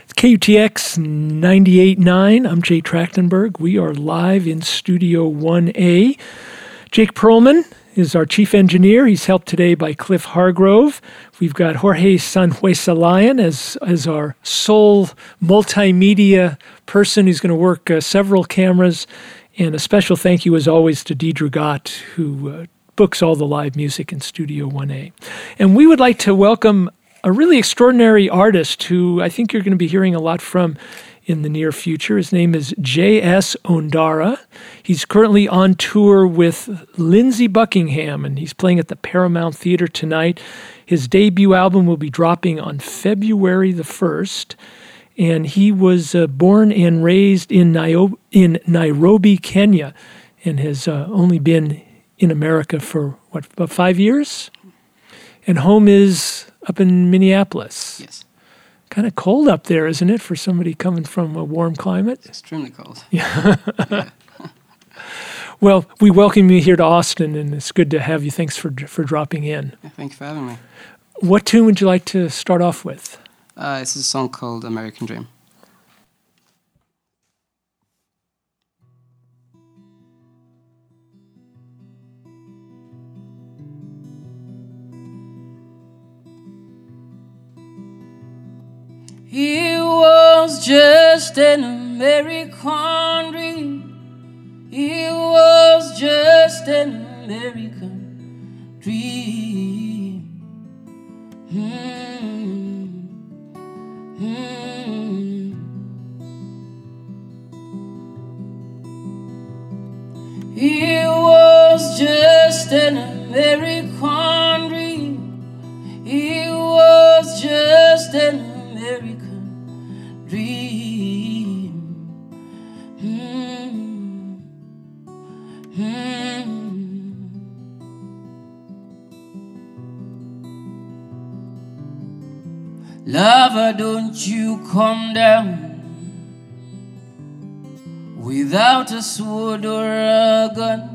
KUTX 98.9. I'm Jay Trachtenberg. We are live in Studio 1A. Jake Perlman is our chief engineer. He's helped today by Cliff Hargrove. We've got Jorge Sanhuesa as our sole multimedia person who's going to work several cameras. And a special thank you, as always, to Deidre Gott, who books all the live music in Studio 1A. And we would like to welcome a really extraordinary artist who I think you're going to be hearing a lot from in the near future. His name is J.S. Ondara. He's currently on tour with Lindsey Buckingham, and he's playing at the Paramount Theater tonight. His debut album will be dropping on February the 1st, and he was born and raised in Nairobi, Kenya, and has only been in America for, about 5 years? And home is up in Minneapolis. Yes. Kind of cold up there, isn't it, for somebody coming from a warm climate? It's extremely cold. Yeah. Yeah. Well, we welcome you here to Austin, and it's good to have you. Thanks for dropping in. Yeah, thank you for having me. What tune would you like to start off with? It's a song called American Dream. He was just an American dream. He was just an American dream. He was just an American dream. He was just an American dream. Lover, don't you come down without a sword or a gun.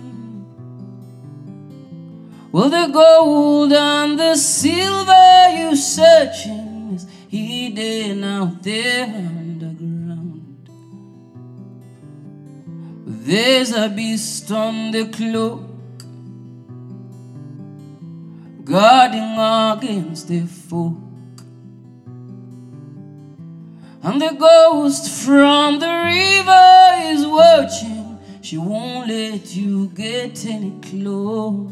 Well, the gold and the silver you're searching is hidden out there underground. There's a beast on the cloak guarding against the folk. And the ghost from the river is watching. She won't let you get any close.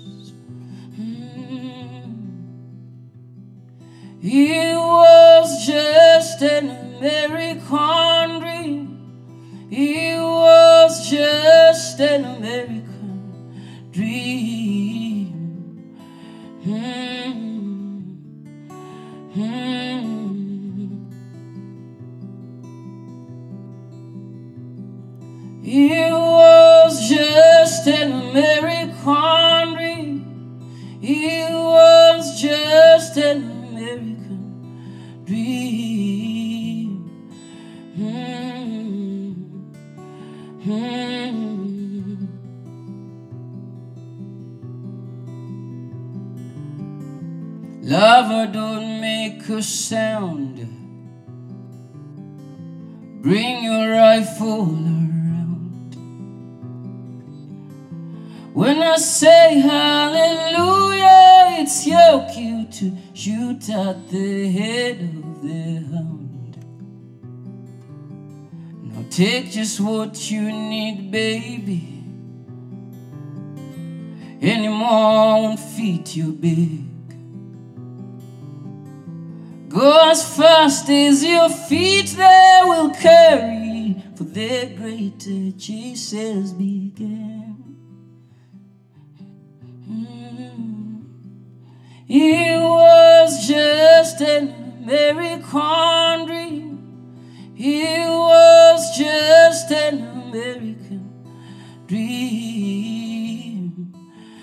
He was just an American dream. He was just an American dream. He was just an American dream. He was just an American dream. Lover, don't make a sound. Bring your rifle around. When I say hallelujah, it's your cue to shoot at the head of the hound. Now take just what you need, baby. Any more won't fit you big. Go as fast as your feet they will carry, for their greater chases began. He was just an American dream. He was just an American dream.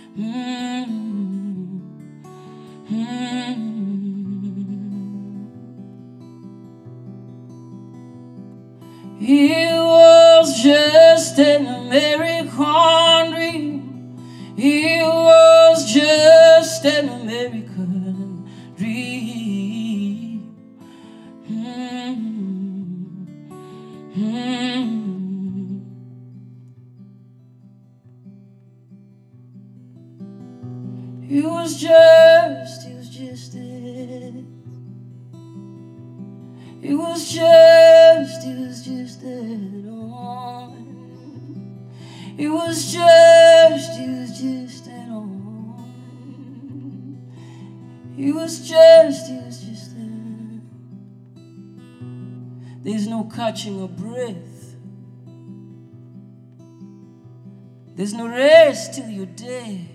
He was just an American dream. He was just an American dream. He was just it. It was just dead on. It was just dead on. It was just dead. There's no catching a breath. There's no rest till you're dead.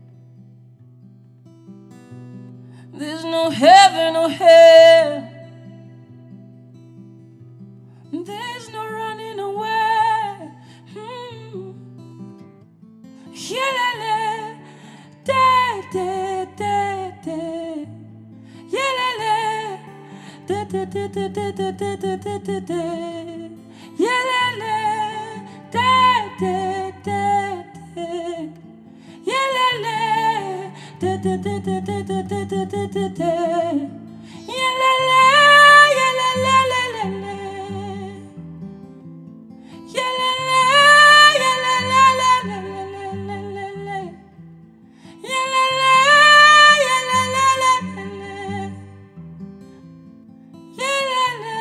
There's no heaven or hell. There's no running away. Yeah, da da da da. Yeah, da da da da da da da da da da. Yeah, da da da da. Yeah, da da da da da da da da da. Yeah, la la, yeah, la la la la la. Yeah, la la, yeah, la la la la la la la la. Yeah, la la, yeah, la la la la la. Yeah, la la.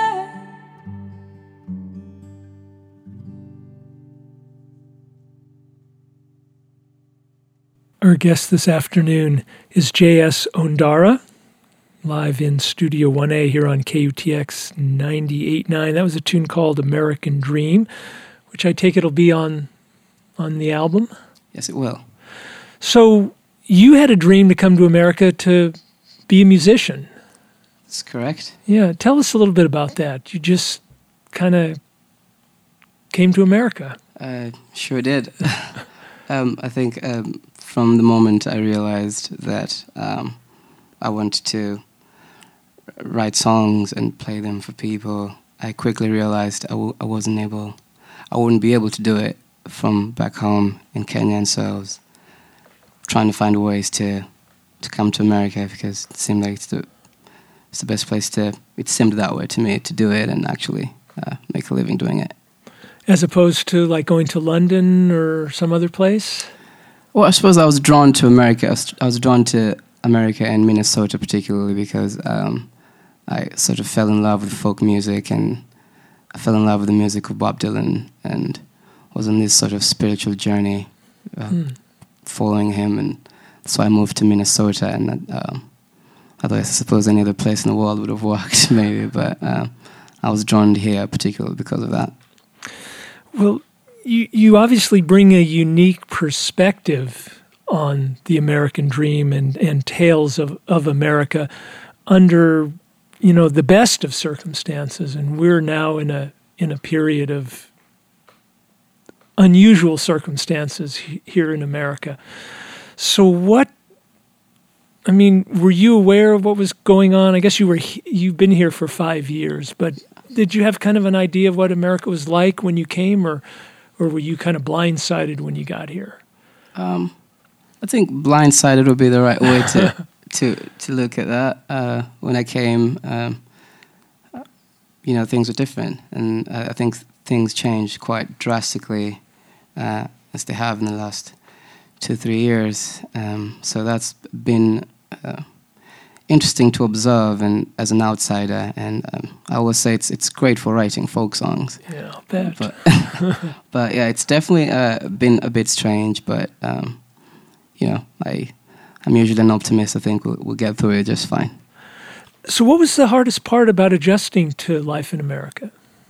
Our guest this afternoon is J.S. Ondara, live in Studio 1A here on KUTX 98.9. That was a tune called American Dream, which I take it'll be on the album. Yes, it will. So you had a dream to come to America to be a musician. That's correct. Yeah, tell us a little bit about that. You just kind of came to America. Sure did. I think from the moment I realized that I wanted to write songs and play them for people, I quickly realized I wouldn't be able to do it from back home in Kenya, and so I was trying to find ways to come to America because it seemed like it's the best place it seemed that way to me, to do it and actually make a living doing it. As opposed to like going to London or some other place? Well, I suppose I was drawn to America. I was drawn to America and Minnesota particularly because I sort of fell in love with folk music, and I fell in love with the music of Bob Dylan and was on this sort of spiritual journey following him. And so I moved to Minnesota, and otherwise I suppose any other place in the world would have worked maybe, but I was drawn here particularly because of that. Well, you obviously bring a unique perspective on the American dream and tales of America under, the best of circumstances. And we're now in a period of unusual circumstances here in America. So were you aware of what was going on? I guess you've been here for 5 years, but did you have kind of an idea of what America was like when you came, or were you kind of blindsided when you got here? I think blindsided would be the right way to look at that. When I came, things were different, and I think things changed quite drastically as they have in the last 2-3 years. So that's been interesting to observe, and as an outsider, and I always say it's great for writing folk songs. Yeah, I'll bet. But yeah, it's definitely been a bit strange. But I'm usually an optimist. I think we'll get through it just fine. So, what was the hardest part about adjusting to life in America?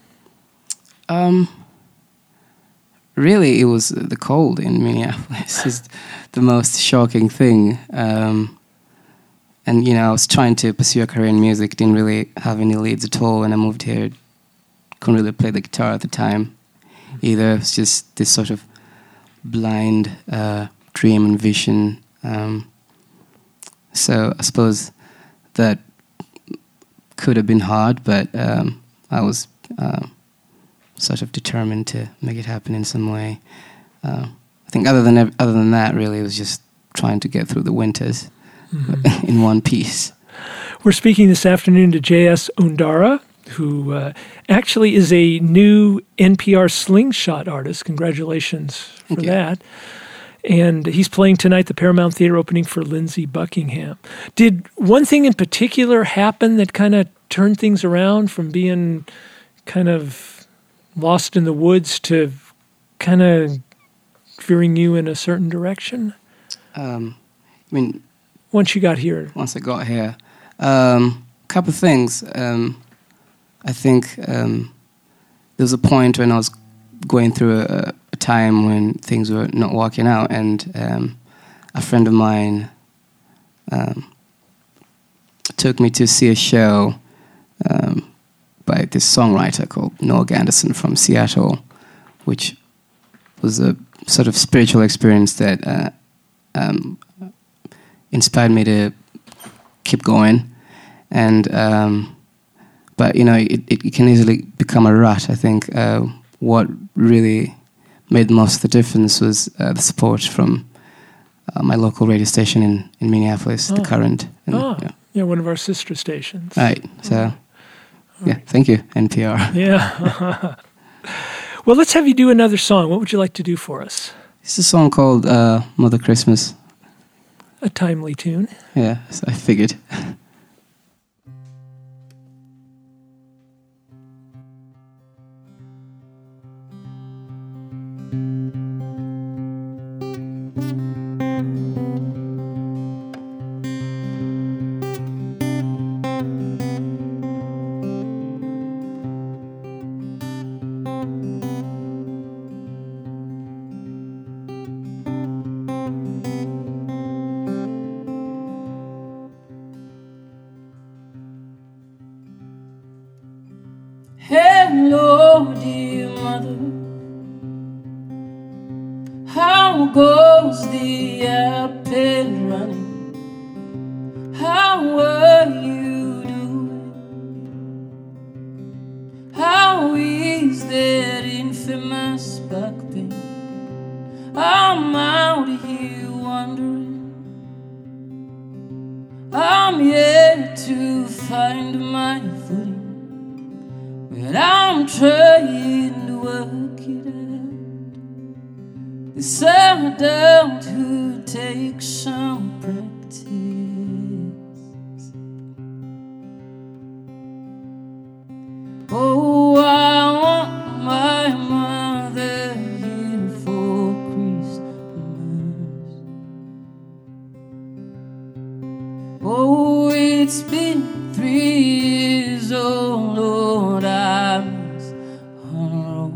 Really, it was the cold in Minneapolis. Is the most shocking thing. And I was trying to pursue a career in music, didn't really have any leads at all when I moved here. Couldn't really play the guitar at the time either. It was just this sort of blind dream and vision. So I suppose that could have been hard, but I was sort of determined to make it happen in some way. I think other than that, really, it was just trying to get through the winters in one piece. We're speaking this afternoon to J.S. Ondara, who actually is a new NPR Slingshot artist. Congratulations for that. And he's playing tonight at the Paramount Theater opening for Lindsey Buckingham. Did one thing in particular happen that kind of turned things around from being kind of lost in the woods to kind of veering you in a certain direction? I mean, once you got here. Once I got here, couple of things. I think there was a point when I was going through a time when things were not working out, and a friend of mine took me to see a show by this songwriter called Noah Ganderson from Seattle, which was a sort of spiritual experience that inspired me to keep going. And but you know, it can easily become a rut. I think what really made most of the difference was the support from my local radio station in Minneapolis, The Current. And, yeah, one of our sister stations. Right. So, yeah, thank you, NPR. Yeah. Well, let's have you do another song. What would you like to do for us? It's a song called Mother Christmas. A timely tune. Yeah, so I figured. Hello, dear mother, how goes the apple running? How are you doing? How is that infamous back pain? I'm out here wondering. I'm yet to find my footing, but I'm trying to work it out. This adult who takes some practice. Oh, I want my mother here for Christmas. Oh, it's been 3 years, oh Lord, I miss her.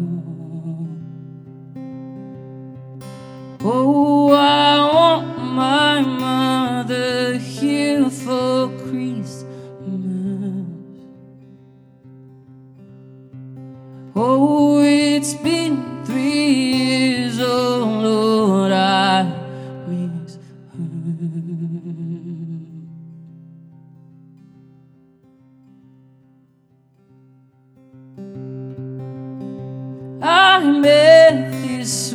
Oh, I want my mother here for Christmas. Oh, it's been 3 years, oh Lord, I miss her. I met this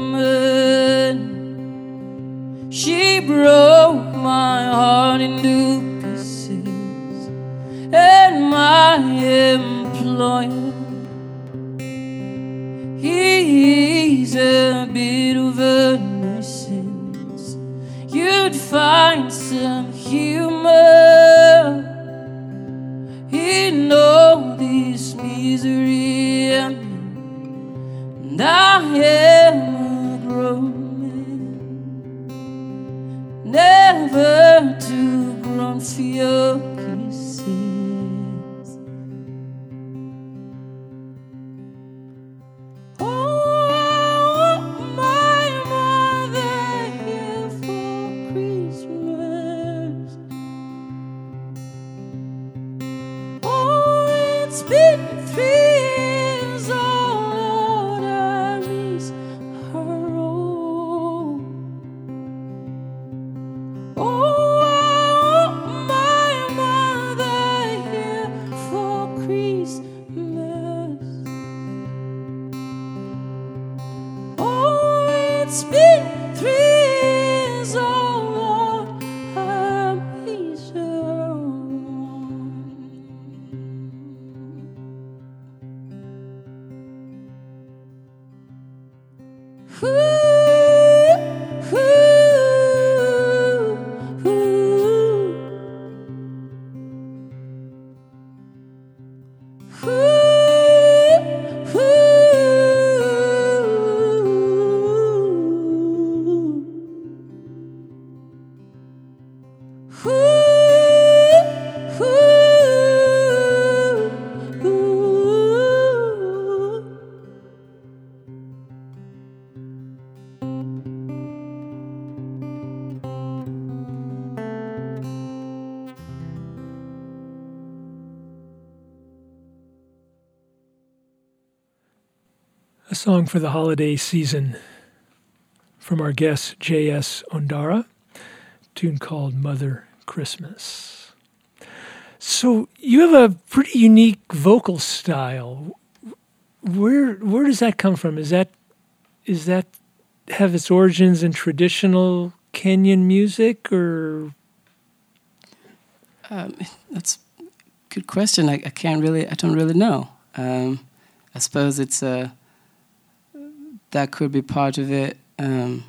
woman. She broke my heart into pieces. And my employer, he's a bit of a nuisance. You'd find some humor in all this misery, and I am a grown man, never too grown for your kisses. Oh, I want my mother here for Christmas. Oh, it's been 3 years, oh Lord, I miss her. Oh, I want my mother here for Christmas. Oh, it's been 3 years, oh Lord, I miss her. A song for the holiday season from our guest J.S. Ondara, a tune called Mother Christmas. So you have a pretty unique vocal style. Where does that come from? Is that have its origins in traditional Kenyan music, or? That's a good question. I don't really know. I suppose it's that could be part of it. One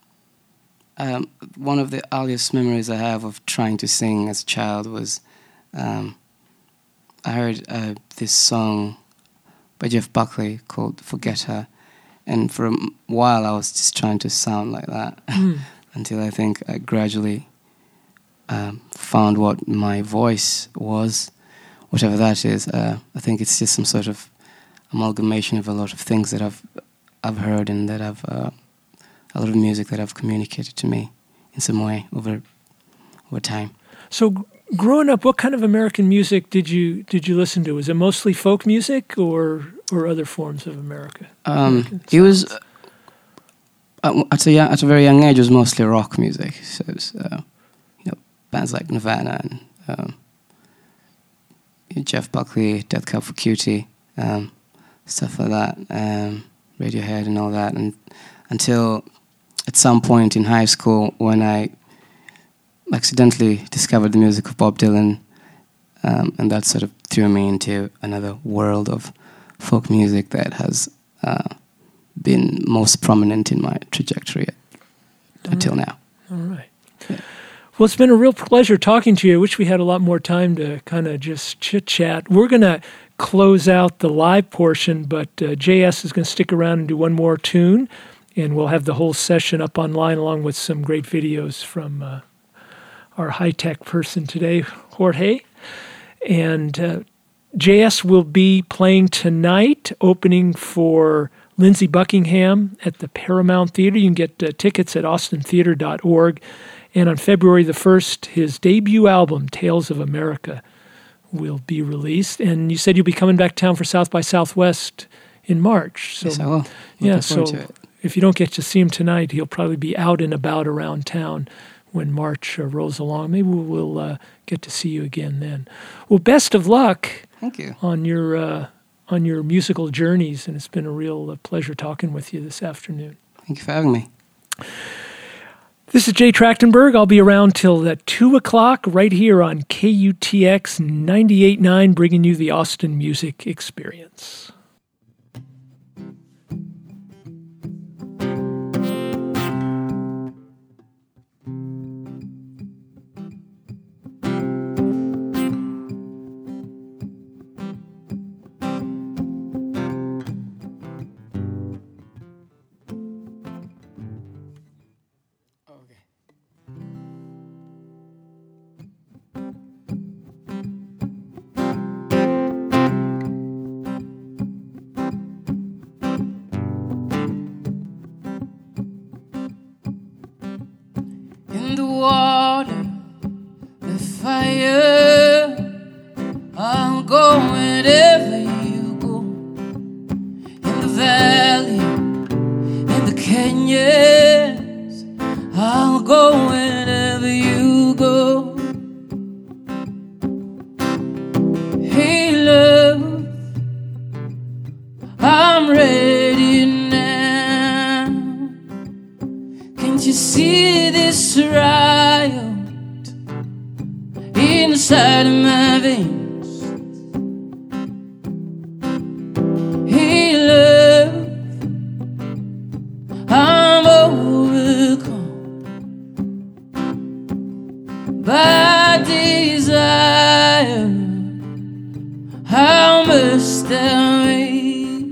of the earliest memories I have of trying to sing as a child was I heard this song by Jeff Buckley called Forget Her, and for a while I was just trying to sound like that until I think I gradually found what my voice was, whatever that is. I think it's just some sort of amalgamation of a lot of things that I've heard, and that I've a lot of music that I've communicated to me in some way over time. So, growing up, what kind of American music did you listen to? Was it mostly folk music or other forms of American it was at a very young age. It was mostly rock music. So it was, bands like Nirvana and Jeff Buckley, Death Cab for Cutie, stuff like that. Radiohead and all that, and until at some point in high school when I accidentally discovered the music of Bob Dylan, and that sort of threw me into another world of folk music that has been most prominent in my trajectory until now. All right. Yeah. Well, it's been a real pleasure talking to you. I wish we had a lot more time to kind of just chit-chat. We're going to close out the live portion, but JS is going to stick around and do one more tune, and we'll have the whole session up online along with some great videos from our high-tech person today, Jorge. And JS will be playing tonight, opening for Lindsey Buckingham at the Paramount Theater. You can get tickets at austintheater.org. And on February the 1st, his debut album, Tales of America, will be released. And you said you'll be coming back town for South by Southwest in March. So, yes, I will. Yeah, so if you don't get to see him tonight, he'll probably be out and about around town when March rolls along. Maybe we'll get to see you again then. Well, best of luck. Thank you. On your musical journeys, and it's been a real pleasure talking with you this afternoon. Thank you for having me. This is Jay Trachtenberg. I'll be around till 2 o'clock right here on KUTX 98.9, bringing you the Austin Music Experience. In the water, the fire, I'll go wherever you go. In the valley, in the canyons, I'll go wherever you go. Hey love, I'm ready now. Can't you see this riot inside of my veins? Hey love, I'm how much there is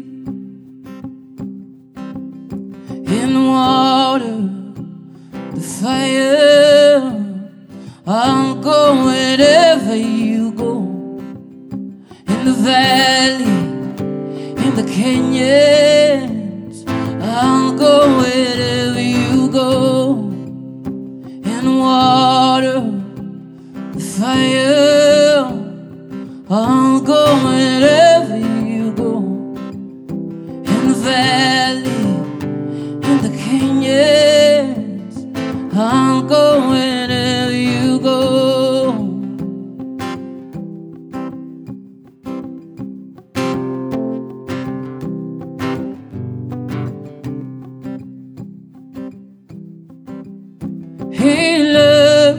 in water, the fire. I'll go wherever you go, in the valley, in the canyons. I'll go wherever you go, in water, the fire. I'll go wherever you go, in the valley, in the canyons. I'll go wherever you go. Hey love,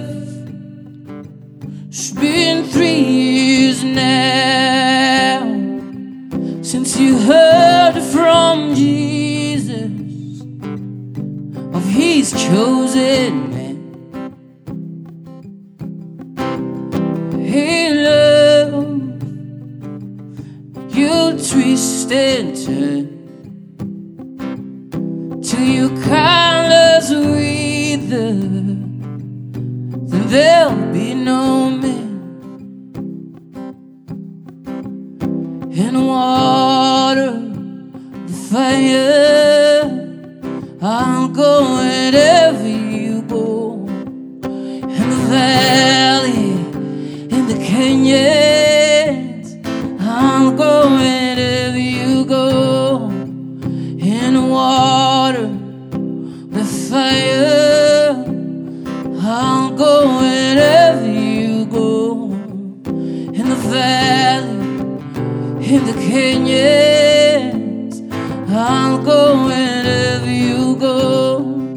it's been 3 years now since you heard from Jesus, of His chosen man. Hey love, you twist and turn till your colors wither, then there'll be no man. In water, the fire, I'll go wherever you go, in the valley, in the canyons. I'll go wherever you go, in water, the fire. I'll go wherever you go, in the valley, in the canyons. I'll go wherever you go.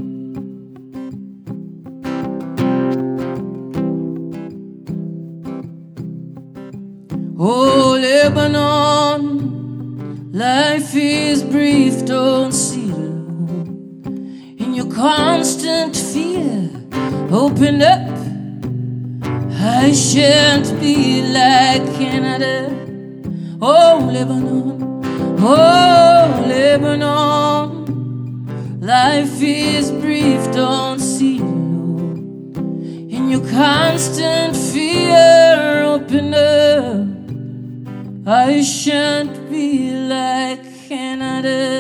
Oh, Lebanon, life is brief, don't see it alone. In your constant fear, open up. I shan't be like Canada. Oh, Lebanon, oh, Lebanon, life is brief, don't see it alone. In your constant fear, open up. I shan't be like Canada.